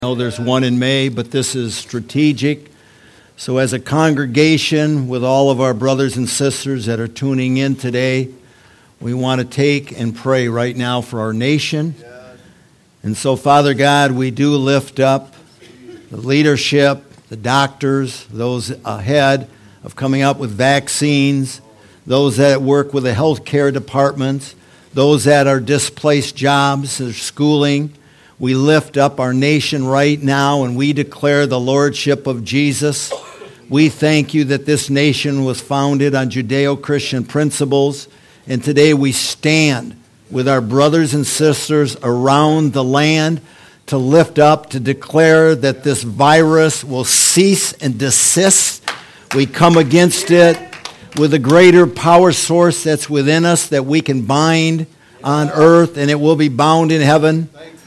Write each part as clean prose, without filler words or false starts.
I know there's one in May, but this is strategic. So as a congregation with all of our brothers and sisters that are tuning in today, we want to take and pray right now for our nation. And so, Father God, we do lift up the leadership, the doctors, those ahead of coming up with vaccines, those that work with the healthcare departments, those that are displaced jobs or schooling. We lift up our nation right now and we declare the lordship of Jesus. We thank you that this nation was founded on Judeo-Christian principles, and today we stand with our brothers and sisters around the land to lift up, to declare that this virus will cease and desist. We come against it with a greater power source that's within us that we can bind on earth and it will be bound in heaven.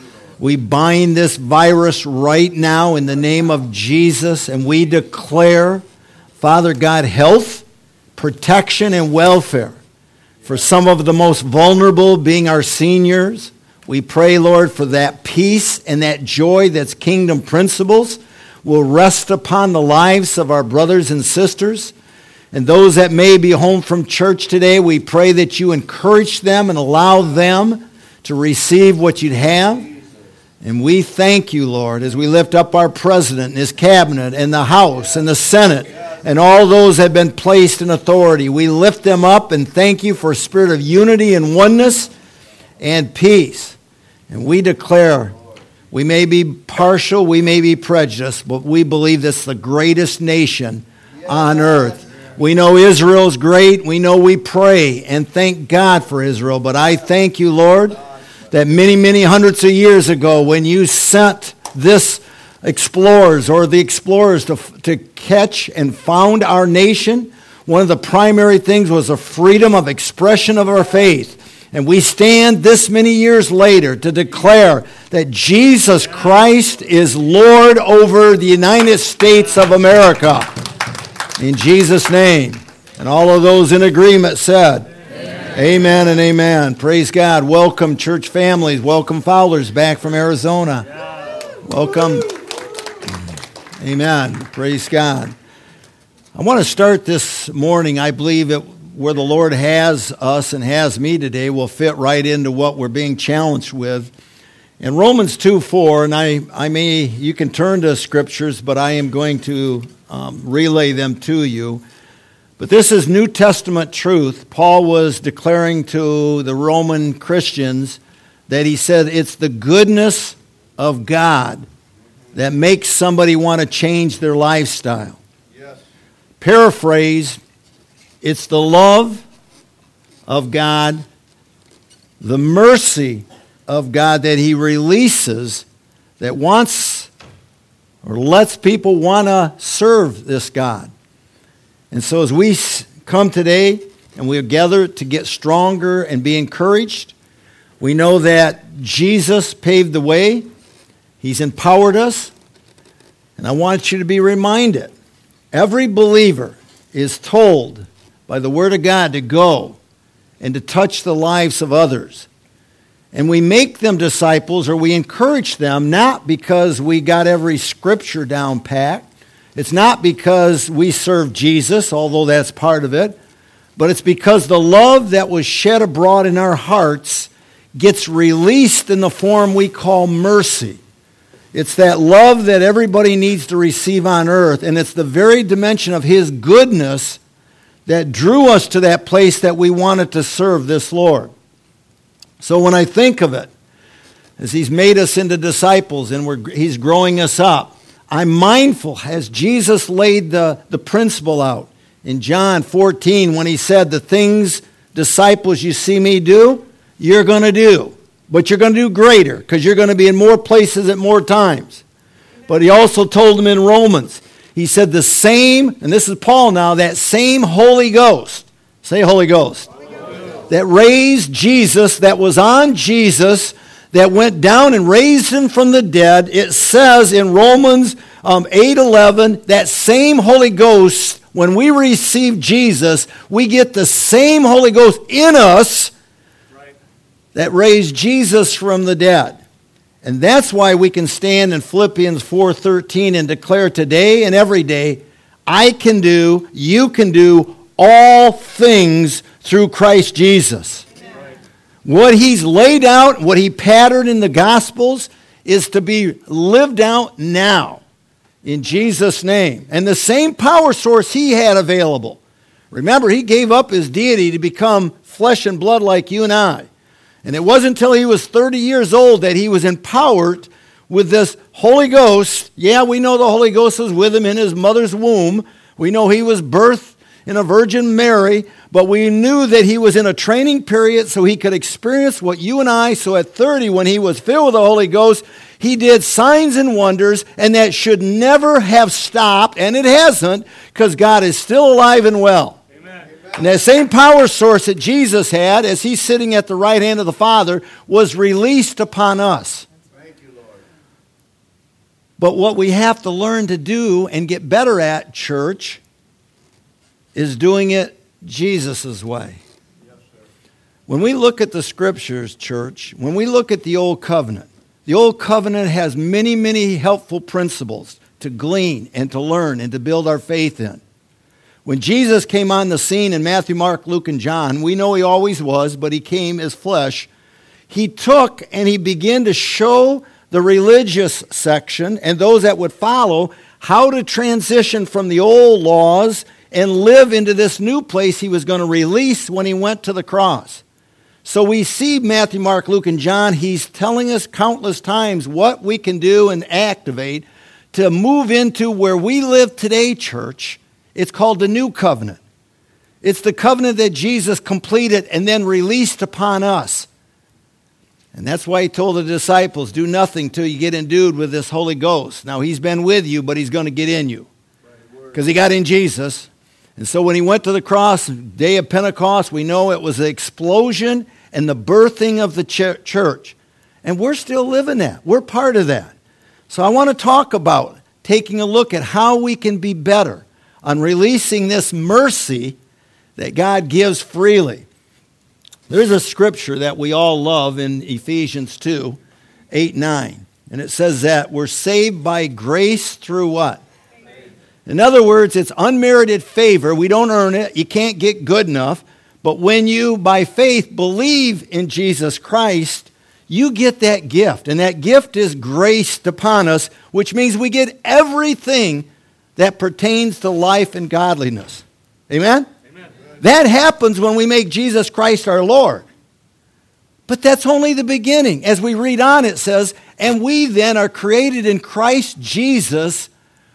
We bind this virus right now in the name of Jesus, and we declare, Father God, health, protection, and welfare for some of the most vulnerable being our seniors. We pray, Lord, for that peace and that joy that's kingdom principles will rest upon the lives of our brothers and sisters. And those that may be home from church today, we pray that you encourage them and allow them to receive what you'd have. And we thank you, Lord, as we lift up our president and his cabinet and the House and the Senate and all those that have been placed in authority. We lift them up and thank you for a spirit of unity and oneness and peace. And we declare, we may be partial, we may be prejudiced, but we believe this is the greatest nation on earth. We know Israel's great. We know we pray and thank God for Israel. But I thank you, Lord, that many, many hundreds of years ago when you sent this explorers or the explorers to catch and found our nation, one of the primary things was the freedom of expression of our faith. And we stand this many years later to declare that Jesus Christ is Lord over the United States of America. In Jesus' name. And all of those in agreement said, amen and amen. Praise God. Welcome, church families. Welcome, Fowlers, back from Arizona. Welcome. Amen. Praise God. I want to start this morning. I believe that where the Lord has us and has me today will fit right into what we're being challenged with. In Romans 2:4, and you can turn to scriptures, but I am going to relay them to you. But this is New Testament truth. Paul was declaring to the Roman Christians that he said it's the goodness of God that makes somebody want to change their lifestyle. Yes. Paraphrase, it's the love of God, the mercy of God that he releases that wants or lets people want to serve this God. And so as we come today and we gather to get stronger and be encouraged, we know that Jesus paved the way. He's empowered us. And I want you to be reminded, every believer is told by the Word of God to go and to touch the lives of others. And we make them disciples or we encourage them not because we got every scripture down pat. It's not because we serve Jesus, although that's part of it, but it's because the love that was shed abroad in our hearts gets released in the form we call mercy. It's that love that everybody needs to receive on earth, and it's the very dimension of His goodness that drew us to that place that we wanted to serve this Lord. So when I think of it, as He's made us into disciples and He's growing us up, I'm mindful as Jesus laid the principle out in John 14 when He said, the things, disciples, you see me do, you're going to do. But you're going to do greater because you're going to be in more places at more times. But He also told them in Romans, He said the same, and this is Paul now, that same Holy Ghost, say Holy Ghost, that raised Jesus, that was on Jesus, that went down and raised Him from the dead. It says in Romans 8:11, that same Holy Ghost, when we receive Jesus, we get the same Holy Ghost in us that raised Jesus from the dead. And that's why we can stand in Philippians 4:13 and declare today and every day, I can do, you can do all things through Christ Jesus. Amen. What he's laid out, what he patterned in the Gospels is to be lived out now in Jesus' name. And the same power source he had available. Remember, he gave up his deity to become flesh and blood like you and I. And it wasn't until he was 30 years old that he was empowered with this Holy Ghost. Yeah, we know the Holy Ghost was with him in his mother's womb. We know he was birthed in a Virgin Mary, but we knew that he was in a training period so he could experience what you and I, so at 30, when he was filled with the Holy Ghost, he did signs and wonders, and that should never have stopped, and it hasn't, because God is still alive and well. Amen. And that same power source that Jesus had, as he's sitting at the right hand of the Father, was released upon us. Thank you, Lord. But what we have to learn to do and get better at, church, is doing it Jesus' way. Yes, sir. When we look at the Scriptures, church, when we look at the Old Covenant has many, many helpful principles to glean and to learn and to build our faith in. When Jesus came on the scene in Matthew, Mark, Luke, and John, we know he always was, but he came as flesh. He took and he began to show the religious section and those that would follow how to transition from the old laws and live into this new place he was going to release when he went to the cross. So we see Matthew, Mark, Luke, and John, he's telling us countless times what we can do and activate to move into where we live today, church. It's called the New Covenant. It's the covenant that Jesus completed and then released upon us. And that's why he told the disciples, do nothing till you get endued with this Holy Ghost. Now, he's been with you, but he's going to get in you. Because he got in Jesus. And so when he went to the cross, day of Pentecost, we know it was the explosion and the birthing of the church. And we're still living that. We're part of that. So I want to talk about taking a look at how we can be better on releasing this mercy that God gives freely. There's a scripture that we all love in Ephesians 2, 8, 9. And it says that we're saved by grace through what? In other words, it's unmerited favor. We don't earn it. You can't get good enough. But when you, by faith, believe in Jesus Christ, you get that gift. And that gift is graced upon us, which means we get everything that pertains to life and godliness. Amen? Amen. That happens when we make Jesus Christ our Lord. But that's only the beginning. As we read on, it says, and we then are created in Christ Jesus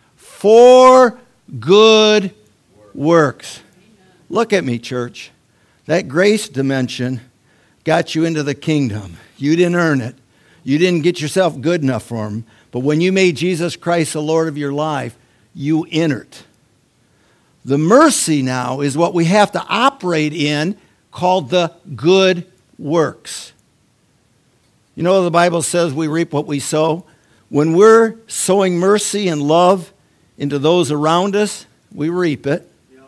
for good works. Look at me, church. That grace dimension got you into the kingdom. You didn't earn it. You didn't get yourself good enough for him. But when you made Jesus Christ the Lord of your life, you entered. The mercy now is what we have to operate in, called the good works. You know, the Bible says we reap what we sow. When we're sowing mercy and love into those around us, we reap it.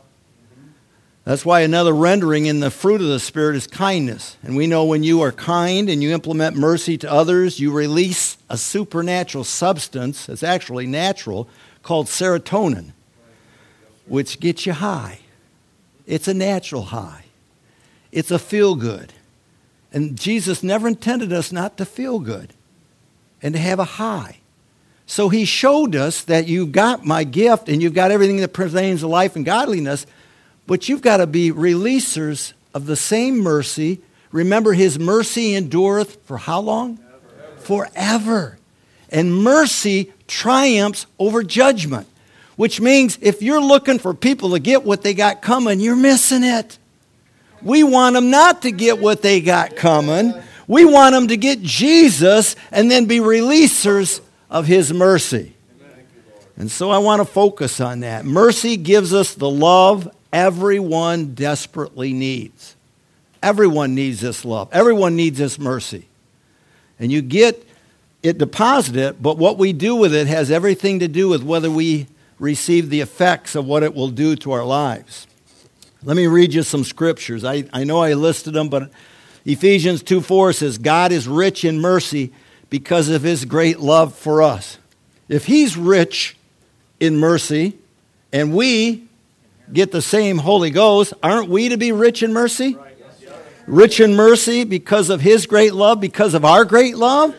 That's why another rendering in the fruit of the Spirit is kindness. And we know when you are kind and you implement mercy to others, you release a supernatural substance, it's actually natural, called serotonin, which gets you high. It's a natural high. It's a feel-good. And Jesus never intended us not to feel good and to have a high. So he showed us that you've got my gift and you've got everything that pertains to life and godliness, but you've got to be releasers of the same mercy. Remember, his mercy endureth for how long? Forever. And mercy triumphs over judgment, which means if you're looking for people to get what they got coming, you're missing it. We want them not to get what they got coming. We want them to get Jesus and then be releasers of his mercy. And so I want to focus on that. Mercy gives us the love everyone desperately needs. Everyone needs this love. Everyone needs this mercy. And you get it deposited, but what we do with it has everything to do with whether we receive the effects of what it will do to our lives. Let me read you some scriptures. I know I listed them, but Ephesians 2:4 says, God is rich in mercy because of his great love for us. If he's rich in mercy and we get the same Holy Ghost, aren't we to be rich in mercy? Right. Yes. Rich in mercy because of his great love, because of our great love?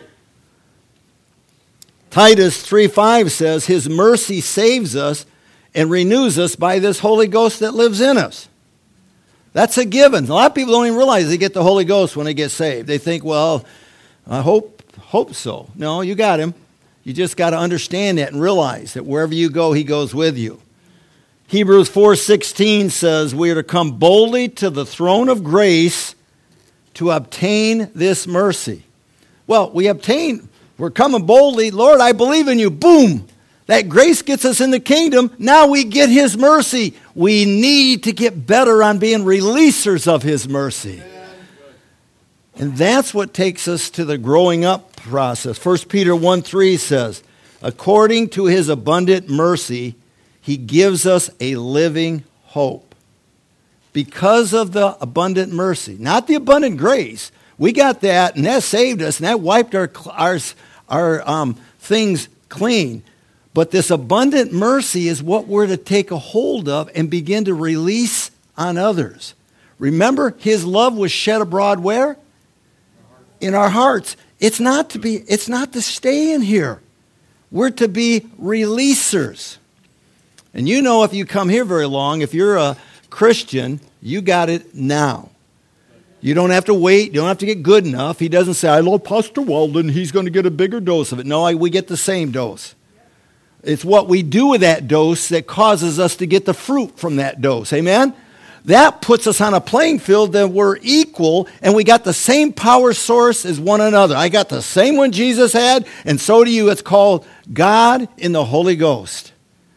Titus 3:5 says, his mercy saves us and renews us by this Holy Ghost that lives in us. That's a given. A lot of people don't even realize they get the Holy Ghost when they get saved. They think, well, I hope so. No, you got him. You just got to understand that and realize that wherever you go, he goes with you. Hebrews 4:16 says, we are to come boldly to the throne of grace to obtain this mercy. Well, we're coming boldly. Lord, I believe in you. Boom. That grace gets us in the kingdom. Now we get his mercy. We need to get better on being releasers of his mercy. And that's what takes us to the growing up process. 1 Peter 1:3 says, according to his abundant mercy, he gives us a living hope. Because of the abundant mercy, not the abundant grace. We got that, and that saved us, and that wiped our things clean. But this abundant mercy is what we're to take a hold of and begin to release on others. Remember, his love was shed abroad where? In our hearts. It's not to stay in here. We're to be releasers. And you know, if you come here very long, if you're a Christian, you got it now. You don't have to wait. You don't have to get good enough. He doesn't say, I love Pastor Walden. He's going to get a bigger dose of it. No, we get the same dose. It's what we do with that dose that causes us to get the fruit from that dose. Amen? That puts us on a playing field that we're equal and we got the same power source as one another. I got the same one Jesus had, and so do you. It's called God in the Holy Ghost.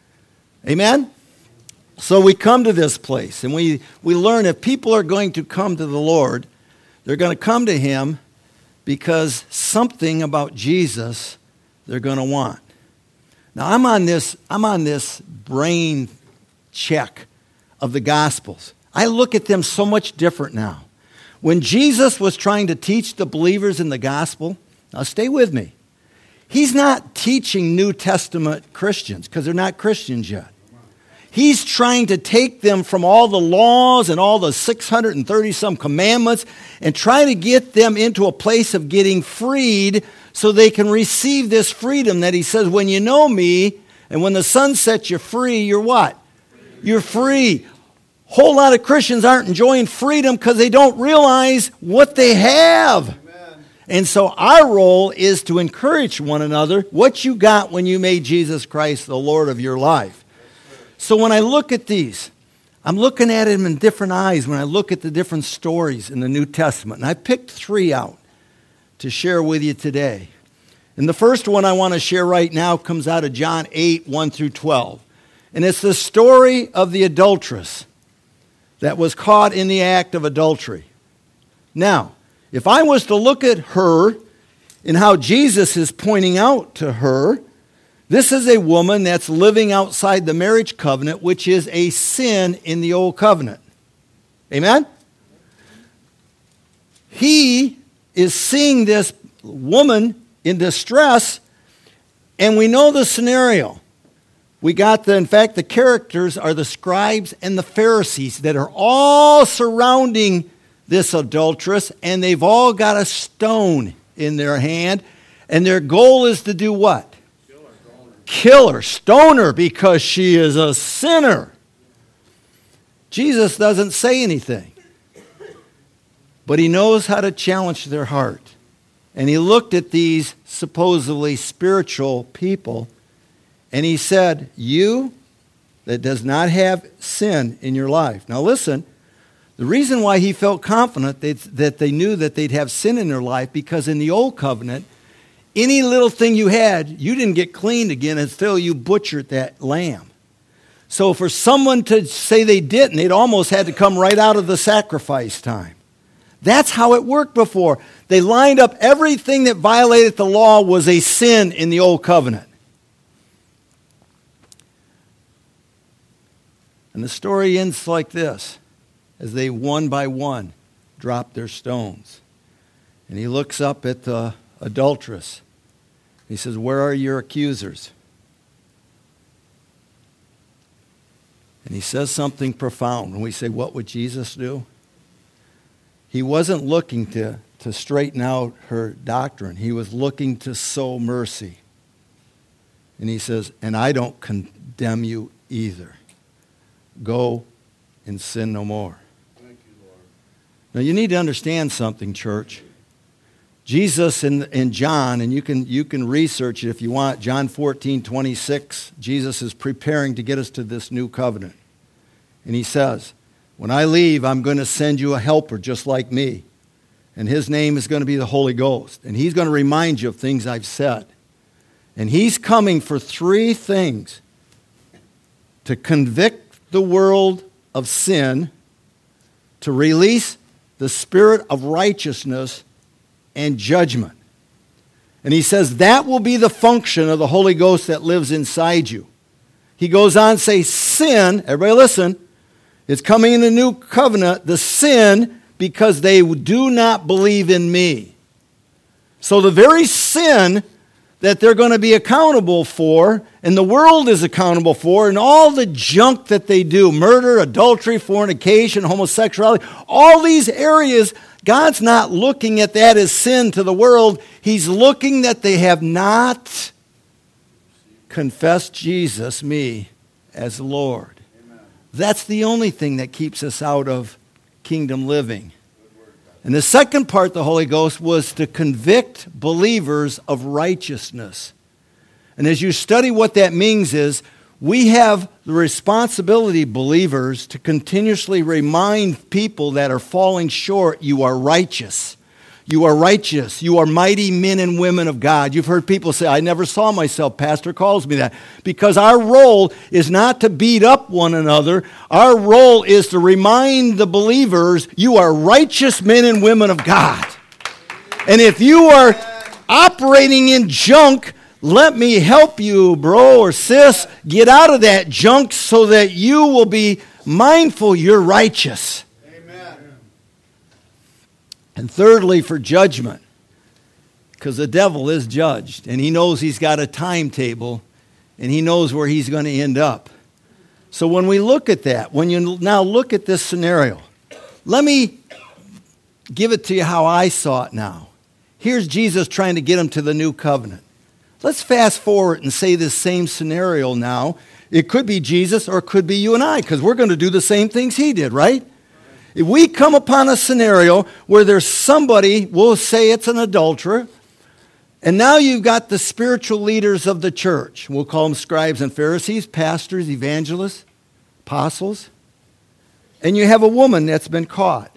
Amen? So we come to this place and we learn if people are going to come to the Lord, they're going to come to him because something about Jesus they're going to want. Now I'm on this brain check of the Gospels. I look at them so much different now. When Jesus was trying to teach the believers in the gospel, now stay with me. He's not teaching New Testament Christians because they're not Christians yet. He's trying to take them from all the laws and all the 630 some commandments and try to get them into a place of getting freed so they can receive this freedom that he says, when you know me and when the Son sets you free, you're what? You're free. Whole lot of Christians aren't enjoying freedom because they don't realize what they have. Amen. And so our role is to encourage one another what you got when you made Jesus Christ the Lord of your life. So when I look at these, I'm looking at them in different eyes when I look at the different stories in the New Testament. And I picked 3 out to share with you today. And the first one I want to share right now comes out of John 8, 1 through 12. And it's the story of the adulteress that was caught in the act of adultery. Now, if I was to look at her and how Jesus is pointing out to her, this is a woman that's living outside the marriage covenant, which is a sin in the old covenant. Amen? He is seeing this woman in distress, and we know the scenario. In fact, the characters are the scribes and the Pharisees that are all surrounding this adulteress, and they've all got a stone in their hand, and their goal is to do what? Kill her, stone her, because she is a sinner. Jesus doesn't say anything, but he knows how to challenge their heart. And he looked at these supposedly spiritual people, and he said, you that does not have sin in your life. Now listen, the reason why he felt confident that they knew that they'd have sin in their life, because in the old covenant, any little thing you had, you didn't get cleaned again until you butchered that lamb. So for someone to say they didn't, they'd almost had to come right out of the sacrifice time. That's how it worked before. They lined up everything that violated the law was a sin in the old covenant. And the story ends like this, as they one by one drop their stones. And he looks up at the adulteress He says, where are your accusers? And he says something profound. When we say, what would Jesus do? He wasn't looking to straighten out her doctrine. He was looking to sow mercy. And he says, and I don't condemn you either. Go and sin no more. Thank you, Lord. Now you need to understand something, church. Jesus in John, and you can research it if you want, John 14:26, Jesus is preparing to get us to this new covenant. And he says, when I leave, I'm going to send you a helper just like me. And his name is going to be the Holy Ghost. And he's going to remind you of things I've said. And he's coming for three things: to convict the world of sin, to release the spirit of righteousness and judgment. And he says that will be the function of the Holy Ghost that lives inside you. He goes on to say, sin, everybody listen, it's coming in the new covenant, the sin, because they do not believe in me. So the very sin that they're going to be accountable for, and the world is accountable for, and all the junk that they do, murder, adultery, fornication, homosexuality, all these areas, God's not looking at that as sin to the world. He's looking that they have not confessed Jesus, me, as Lord. Amen. That's the only thing that keeps us out of kingdom living. And the second part, the Holy Ghost, was to convict believers of righteousness. And as you study what that means is, we have the responsibility, believers, to continuously remind people that are falling short, you are righteous. You are righteous. You are mighty men and women of God. You've heard people say, I never saw myself. Pastor calls me that. Because our role is not to beat up one another. Our role is to remind the believers, you are righteous men and women of God. And if you are operating in junk, let me help you, bro or sis, get out of that junk so that you will be mindful you're righteous. And thirdly, for judgment, because the devil is judged, and he knows he's got a timetable, and he knows where he's going to end up. So when we look at that, when you now look at this scenario, let me give it to you how I saw it now. Here's Jesus trying to get him to the new covenant. Let's fast forward and say this same scenario now. It could be Jesus or it could be you and I, because we're going to do the same things he did, right? If we come upon a scenario where there's somebody, we'll say it's an adulterer, and now you've got the spiritual leaders of the church. We'll call them scribes and Pharisees, pastors, evangelists, apostles. And you have a woman that's been caught.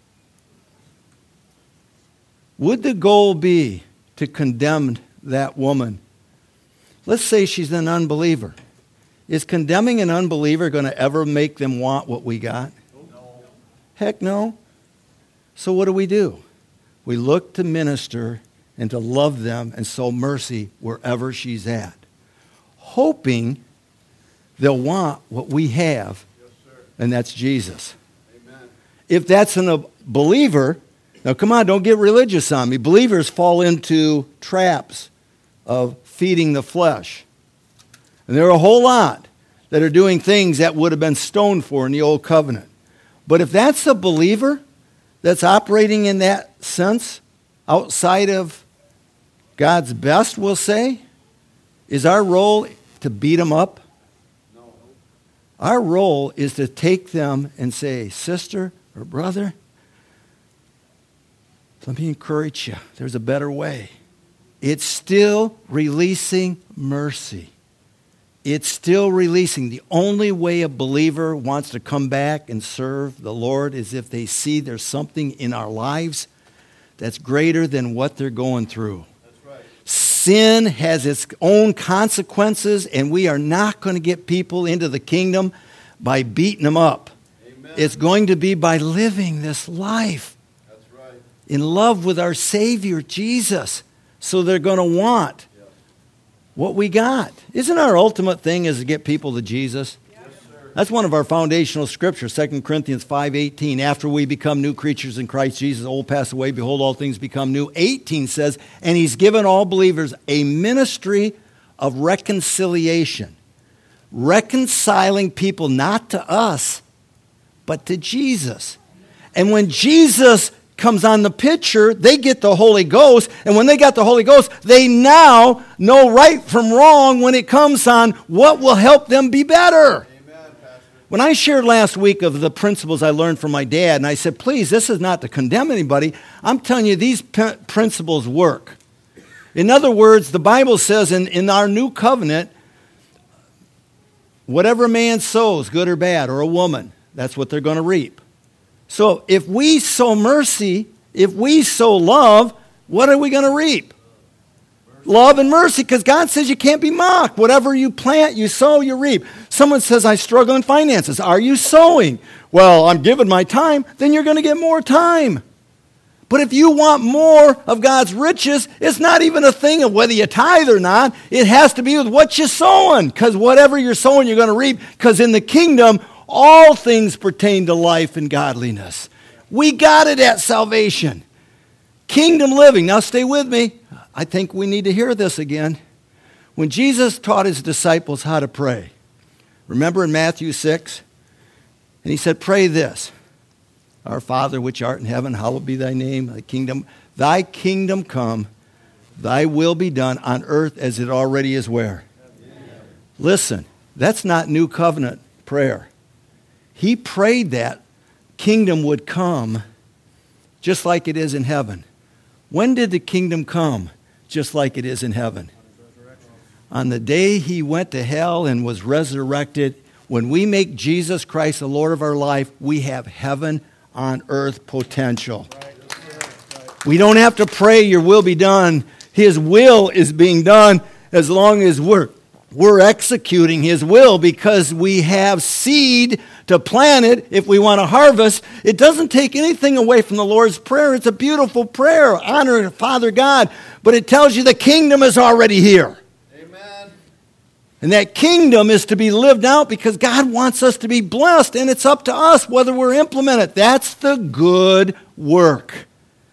Would the goal be to condemn that woman? Let's say she's an unbeliever. Is condemning an unbeliever going to ever make them want what we got? Heck no. So what do? We look to minister and to love them and sow mercy wherever she's at, hoping they'll want what we have, and that's Jesus. Amen. If that's a believer, now come on, don't get religious on me. Believers fall into traps of feeding the flesh. And there are a whole lot that are doing things that would have been stoned for in the old covenant. But if that's a believer that's operating in that sense, outside of God's best, we'll say, is our role to beat them up? No. Our role is to take them and say, sister or brother, let me encourage you. There's a better way. It's still releasing mercy. It's still releasing. The only way a believer wants to come back and serve the Lord is if they see there's something in our lives that's greater than what they're going through. That's right. Sin has its own consequences, and we are not going to get people into the kingdom by beating them up. Amen. It's going to be by living this life That's right. in love with our Savior, Jesus. So they're going to want what we got. Isn't our ultimate thing is to get people to Jesus? Yes, sir. That's one of our foundational scriptures, 2 Corinthians 5:18. After we become new creatures in Christ Jesus, old pass away, behold, all things become new. 18 says, and he's given all believers a ministry of reconciliation. Reconciling people not to us, but to Jesus. And when Jesus comes on the picture, they get the Holy Ghost. And when they got the Holy Ghost, they now know right from wrong when it comes on what will help them be better. When I shared last week of the principles I learned from my dad, and I said, please, this is not to condemn anybody. I'm telling you, these principles work. In other words, the Bible says in our new covenant, whatever a man sows, good or bad, or a woman, that's what they're going to reap. So if we sow mercy, if we sow love, what are we going to reap? Love and mercy, because God says you can't be mocked. Whatever you plant, you sow, you reap. Someone says, I struggle in finances. Are you sowing? Well, I'm giving my time. Then you're going to get more time. But if you want more of God's riches, it's not even a thing of whether you tithe or not. It has to be with what you're sowing, because whatever you're sowing, you're going to reap. Because in the kingdom, all things pertain to life and godliness. We got it at salvation. Kingdom living. Now stay with me. I think we need to hear this again. When Jesus taught his disciples how to pray, remember in Matthew 6? And he said, pray this. Our Father which art in heaven, hallowed be thy name. Thy kingdom come, thy will be done on earth as it already is where? Listen, that's not new covenant prayer. He prayed that kingdom would come just like it is in heaven. When did the kingdom come just like it is in heaven? On the day he went to hell and was resurrected. When we make Jesus Christ the Lord of our life, we have heaven on earth potential. We don't have to pray your will be done. His will is being done as long as we're executing his will, because we have seed to plant it if we want to harvest. It doesn't take anything away from the Lord's Prayer. It's a beautiful prayer. Honor Father God. But it tells you the kingdom is already here. Amen. And that kingdom is to be lived out because God wants us to be blessed, and it's up to us whether we're implement it. That's the good work.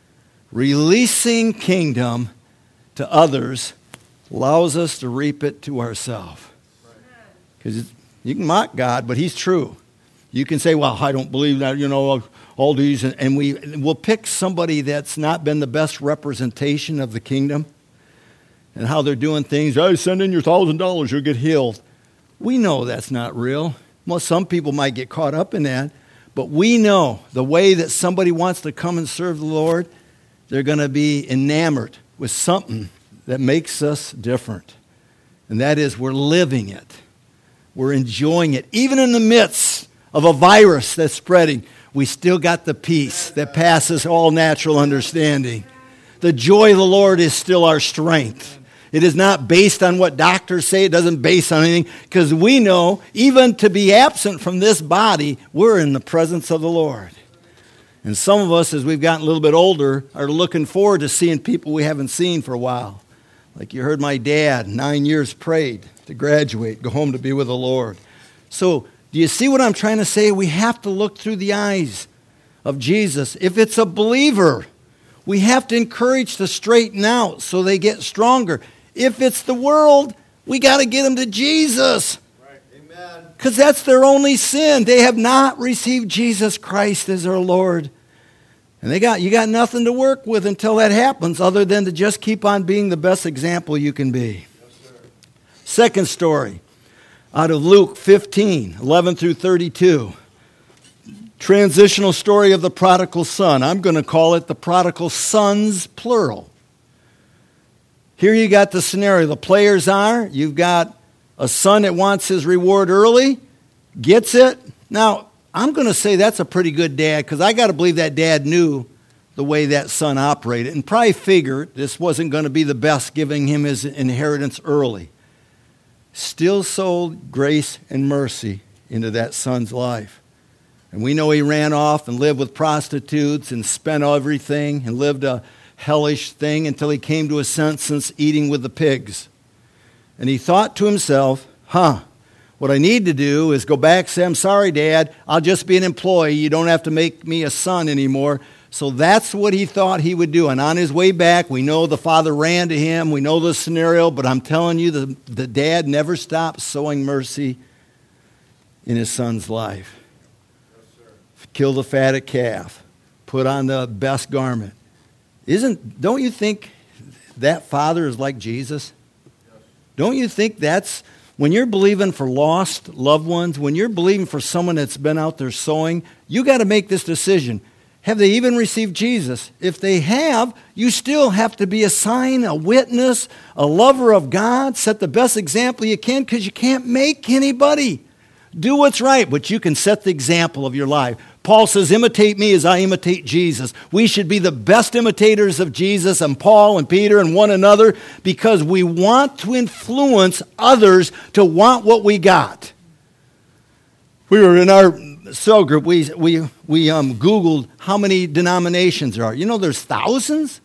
Releasing kingdom to others allows us to reap it to ourselves. Because you can mock God, but he's true. You can say, well, I don't believe that, all these. And we'll pick somebody that's not been the best representation of the kingdom and how they're doing things. Hey, send in your $1,000, you'll get healed. We know that's not real. Well, some people might get caught up in that. But we know the way that somebody wants to come and serve the Lord, they're going to be enamored with something that makes us different. And that is we're living it. We're enjoying it. Even in the midst of a virus that's spreading, we still got the peace that passes all natural understanding. The joy of the Lord is still our strength. It is not based on what doctors say. It doesn't base on anything. Because we know, even to be absent from this body, we're in the presence of the Lord. And some of us, as we've gotten a little bit older, are looking forward to seeing people we haven't seen for a while. Like you heard my dad, 9 years prayed to graduate, go home to be with the Lord. So, do you see what I'm trying to say? We have to look through the eyes of Jesus. If it's a believer, we have to encourage to straighten out so they get stronger. If it's the world, we got to get them to Jesus. Right. Amen. Because that's their only sin. They have not received Jesus Christ as their Lord. And you got nothing to work with until that happens other than to just keep on being the best example you can be. Yes, sir. Second story out of Luke 15, 11 through 32. Transitional story of the prodigal son. I'm going to call it the prodigal sons, plural. Here you got the scenario. The players are, you've got a son that wants his reward early, gets it. Now, I'm going to say that's a pretty good dad, because I got to believe that dad knew the way that son operated and probably figured this wasn't going to be the best, giving him his inheritance early. Still sowed grace and mercy into that son's life. And we know he ran off and lived with prostitutes and spent everything and lived a hellish thing until he came to his senses eating with the pigs. And he thought to himself, What I need to do is go back and say, I'm sorry, Dad, I'll just be an employee. You don't have to make me a son anymore. So that's what he thought he would do. And on his way back, we know the father ran to him. We know the scenario, but I'm telling you, the dad never stopped sowing mercy in his son's life. Kill the fatted calf. Put on the best garment. Don't you think that father is like Jesus? Don't you think that's, when you're believing for lost loved ones, when you're believing for someone that's been out there sowing, you got to make this decision. Have they even received Jesus? If they have, you still have to be a sign, a witness, a lover of God. Set the best example you can, because you can't make anybody do what's right, but you can set the example of your life. Paul says, imitate me as I imitate Jesus. We should be the best imitators of Jesus and Paul and Peter and one another, because we want to influence others to want what we got. We were in our cell group, we Googled how many denominations there are. You know, there's thousands.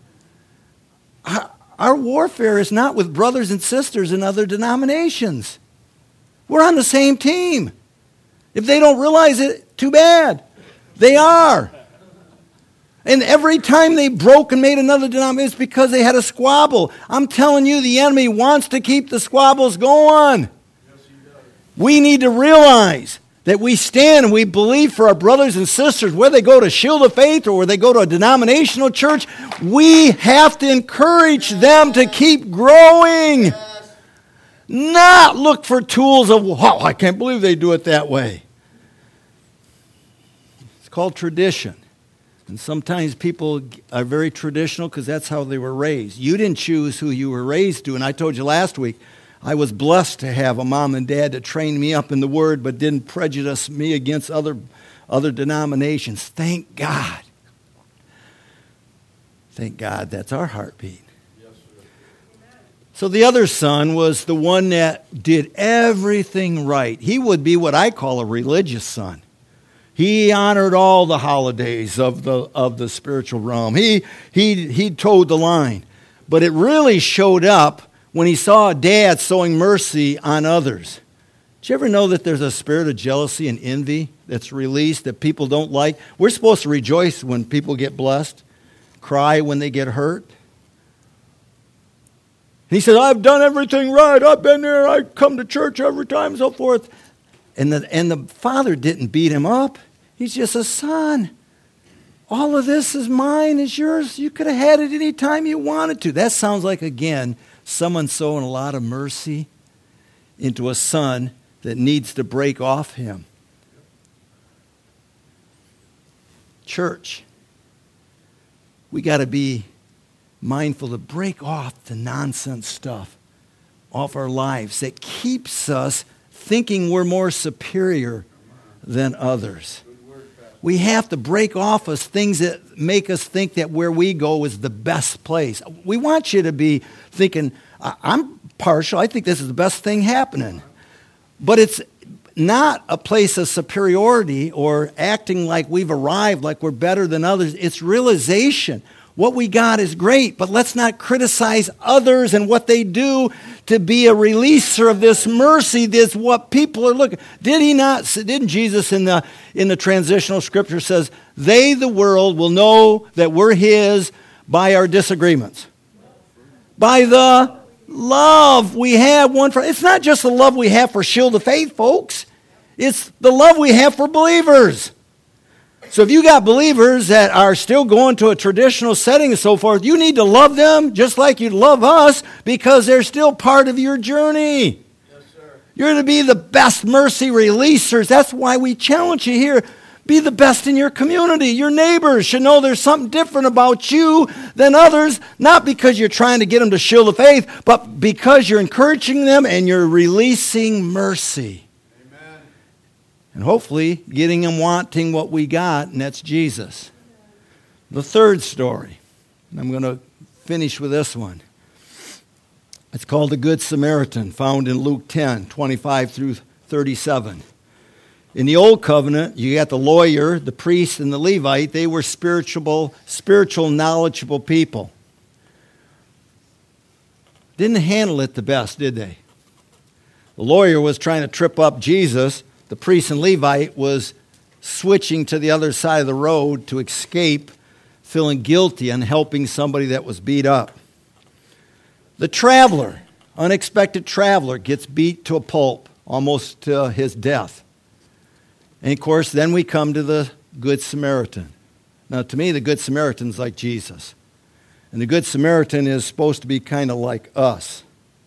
Our warfare is not with brothers and sisters in other denominations. We're on the same team. If they don't realize it, too bad. They are. And every time they broke and made another denomination, it's because they had a squabble. I'm telling you, the enemy wants to keep the squabbles going. Yes, he does. We need to realize that we stand and we believe for our brothers and sisters, whether they go to Shield of Faith or whether they go to a denominational church, we have to encourage them to keep growing. Not look for tools of, wow, I can't believe they do it that way. It's called tradition. And sometimes people are very traditional because that's how they were raised. You didn't choose who you were raised to. And I told you last week, I was blessed to have a mom and dad that trained me up in the Word but didn't prejudice me against other denominations. Thank God. Thank God that's our heartbeat. So the other son was the one that did everything right. He would be what I call a religious son. He honored all the holidays of the spiritual realm. He towed the line. But it really showed up when he saw a dad sowing mercy on others. Did you ever know that there's a spirit of jealousy and envy that's released that people don't like? We're supposed to rejoice when people get blessed, cry when they get hurt. He said, I've done everything right. I've been there. I come to church every time and so forth. And the father didn't beat him up. He's just a son. All of this is mine, is yours. You could have had it any time you wanted to. That sounds like, again, someone sowing a lot of mercy into a son that needs to break off him. Church, we got to be mindful to break off the nonsense stuff off our lives that keeps us thinking we're more superior than others. We have to break off us things that make us think that where we go is the best place. We want you to be thinking, I'm partial, I think this is the best thing happening. But it's not a place of superiority or acting like we've arrived, like we're better than others. It's realization. What we got is great, but let's not criticize others and what they do to be a releaser of this mercy. This what people are looking. Didn't Jesus in the transitional scripture says, they, the world, will know that we're his by our disagreements. By the love we have one for. It's not just the love we have for Shield of Faith, folks. It's the love we have for believers. So if you got believers that are still going to a traditional setting and so forth, you need to love them just like you love us, because they're still part of your journey. Yes, sir. You're to be the best mercy releasers. That's why we challenge you here. Be the best in your community. Your neighbors should know there's something different about you than others, not because you're trying to get them to Shield of Faith, but because you're encouraging them and you're releasing mercy. And hopefully getting them wanting what we got, and that's Jesus. The third story, and I'm going to finish with this one. It's called the Good Samaritan, found in Luke 10, 25 through 37. In the Old Covenant, you got the lawyer, the priest, and the Levite. They were spiritual, knowledgeable people. Didn't handle it the best, did they? The lawyer was trying to trip up Jesus. The priest and Levite was switching to the other side of the road to escape feeling guilty and helping somebody that was beat up. The traveler, unexpected traveler, gets beat to a pulp, almost to his death. And of course, then we come to the Good Samaritan. Now, to me, the Good Samaritan's like Jesus. And the Good Samaritan is supposed to be kind of like us.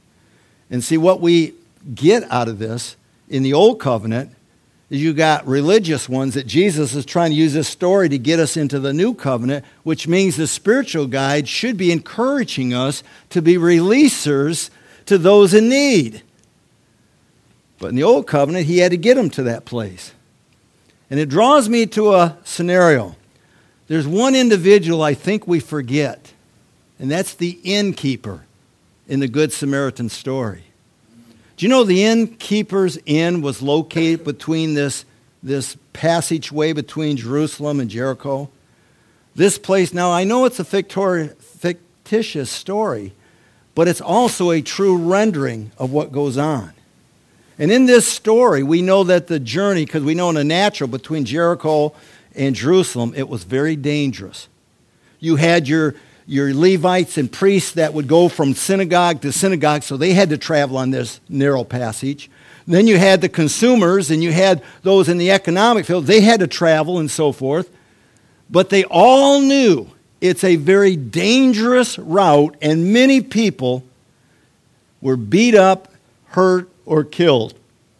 And see, what we get out of this in the Old Covenant is you got religious ones that Jesus is trying to use this story to get us into the New Covenant, which means the spiritual guide should be encouraging us to be releasers to those in need. But in the Old Covenant, he had to get them to that place. And it draws me to a scenario. There's one individual I think we forget, and that's the innkeeper in the Good Samaritan story. Do you know the innkeeper's inn was located between this passageway between Jerusalem and Jericho? This place, now I know it's a fictitious story, but it's also a true rendering of what goes on. And in this story, we know that the journey, because we know in the natural, between Jericho and Jerusalem, it was very dangerous. You had your Levites and priests that would go from synagogue to synagogue, so they had to travel on this narrow passage. Then you had the consumers, and you had those in the economic field. They had to travel and so forth. But they all knew it's a very dangerous route, and many people were beat up, hurt, or killed.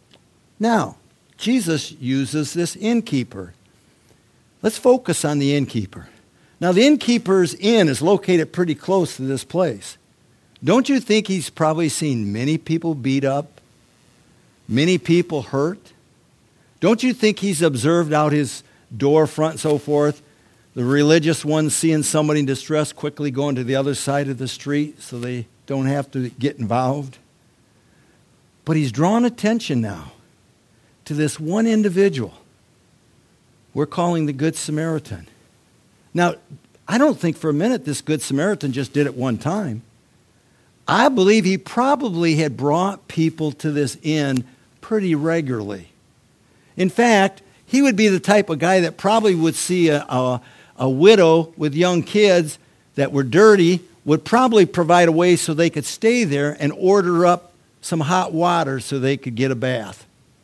Now, Jesus uses this innkeeper. Let's focus on the innkeeper. Now, the innkeeper's inn is located pretty close to this place. Don't you think he's probably seen many people beat up, many people hurt? Don't you think he's observed out his door front and so forth, the religious ones seeing somebody in distress quickly going to the other side of the street so they don't have to get involved? But he's drawn attention now to this one individual we're calling the Good Samaritan. Now, I don't think for a minute this Good Samaritan just did it one time. I believe he probably had brought people to this inn pretty regularly. In fact, he would be the type of guy that probably would see a widow with young kids that were dirty, would probably provide a way so they could stay there and order up some hot water so they could get a bath.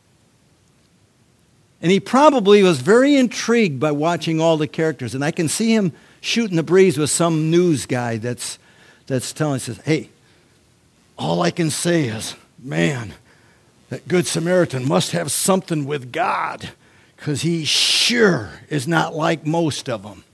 And he probably was very intrigued by watching all the characters. And I can see him shooting the breeze with some news guy that's telling, says, hey, all I can say is, man, that Good Samaritan must have something with God, because he sure is not like most of them.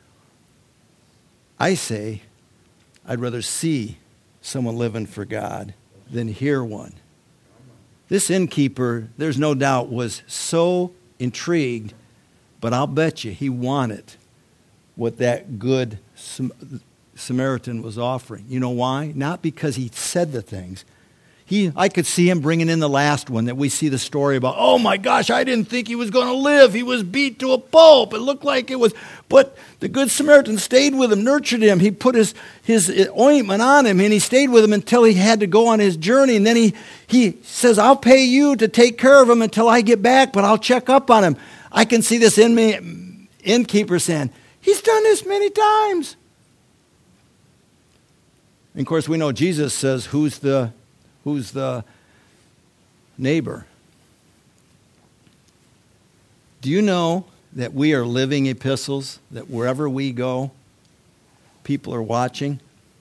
I say, I'd rather see someone living for God than hear one. This innkeeper, there's no doubt, was so intrigued, but I'll bet you he wanted what that good Samaritan was offering. You know why? Not because he said the things. I could see him bringing in the last one that we see the story about. Oh my gosh, I didn't think he was going to live. He was beat to a pulp. It looked like it was. But the Good Samaritan stayed with him, nurtured him. He put his ointment on him, and he stayed with him until he had to go on his journey. And then he says, I'll pay you to take care of him until I get back, but I'll check up on him. I can see this innkeeper saying, he's done this many times. And of course, we know Jesus says, who's the neighbor? Do you know that we are living epistles, that wherever we go, people are watching?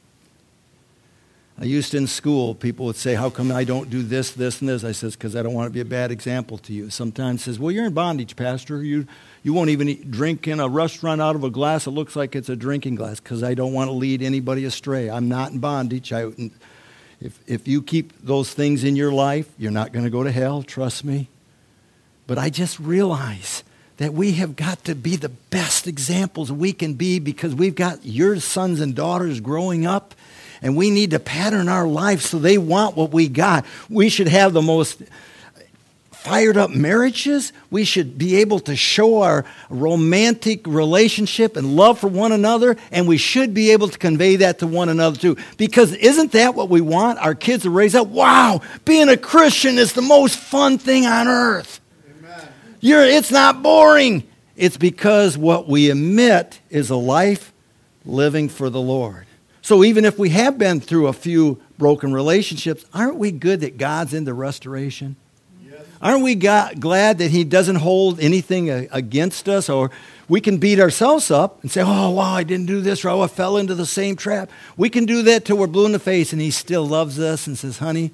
I used to in school, people would say, how come I don't do this, this, and this? I says, because I don't want to be a bad example to you. Sometimes says, well, you're in bondage, Pastor. You won't even drink in a restaurant out of a glass that looks like it's a drinking glass, because I don't want to lead anybody astray. I'm not in bondage. If you keep those things in your life, you're not going to go to hell, trust me. But I just realize that we have got to be the best examples we can be, because we've got your sons and daughters growing up, and we need to pattern our life so they want what we got. We should have the most fired up marriages. We should be able to show our romantic relationship and love for one another, and we should be able to convey that to one another too. Because isn't that what we want? Our kids to raise up, wow, being a Christian is the most fun thing on earth. Amen. It's not boring. It's because what we emit is a life living for the Lord. So even if we have been through a few broken relationships, aren't we good that God's into restoration? Yes. Aren't we glad that He doesn't hold anything against us? Or we can beat ourselves up and say, oh, wow, I didn't do this, or oh, I fell into the same trap. We can do that till we're blue in the face, and He still loves us and says, honey,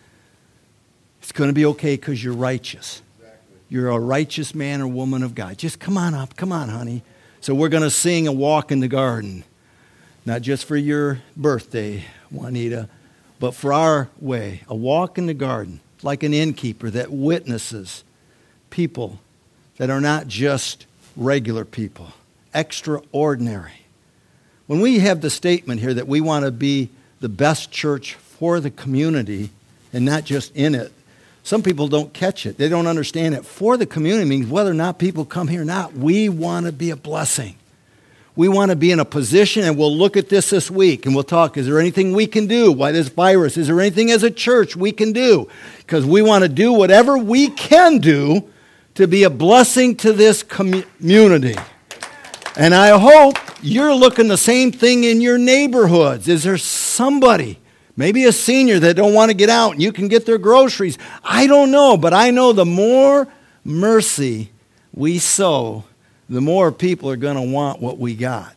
it's going to be okay because you're righteous. Exactly. You're a righteous man or woman of God. Just come on up. Come on, honey. So we're going to sing a walk in the garden. Not just for your birthday, Juanita, but for our way. A walk in the garden, like an innkeeper that witnesses people that are not just regular people, extraordinary. When we have the statement here that we want to be the best church for the community and not just in it, some people don't catch it. They don't understand it. For the community means whether or not people come here or not, we want to be a blessing. We want to be in a position, and we'll look at this week, and we'll talk, is there anything we can do? Why this virus? Is there anything as a church we can do? Because we want to do whatever we can do to be a blessing to this community. And I hope you're looking the same thing in your neighborhoods. Is there somebody, maybe a senior that don't want to get out and you can get their groceries? I don't know, but I know the more mercy we sow, the more people are going to want what we got.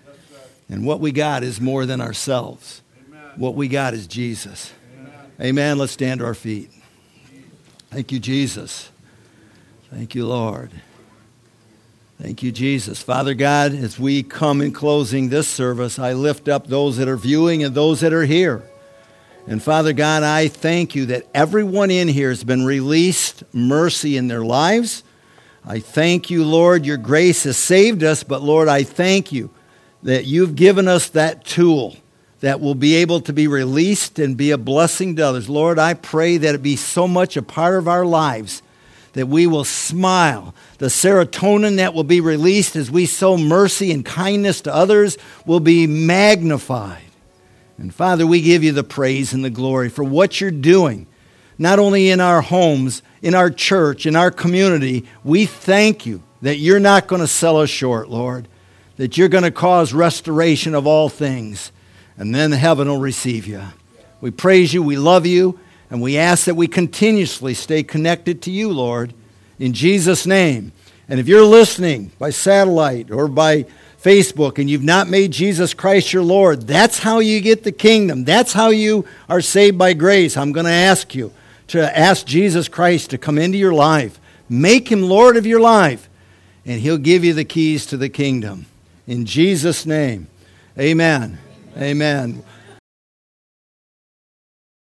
And what we got is more than ourselves. Amen. What we got is Jesus. Amen. Amen. Let's stand to our feet. Thank you, Jesus. Thank you, Lord. Thank you, Jesus. Father God, as we come in closing this service, I lift up those that are viewing and those that are here. And Father God, I thank you that everyone in here has been released mercy in their lives. I thank you, Lord, your grace has saved us, but Lord, I thank you that you've given us that tool that will be able to be released and be a blessing to others. Lord, I pray that it be so much a part of our lives that we will smile. The serotonin that will be released as we sow mercy and kindness to others will be magnified. And Father, we give you the praise and the glory for what you're doing, not only in our homes, in our church, in our community. We thank you that you're not going to sell us short, Lord, that you're going to cause restoration of all things, and then heaven will receive you. We praise you, we love you, and we ask that we continuously stay connected to you, Lord, in Jesus' name. And if you're listening by satellite or by Facebook and you've not made Jesus Christ your Lord, that's how you get the kingdom. That's how you are saved by grace. I'm going to ask you to ask Jesus Christ to come into your life. Make him Lord of your life, and he'll give you the keys to the kingdom. In Jesus' name, amen. Amen.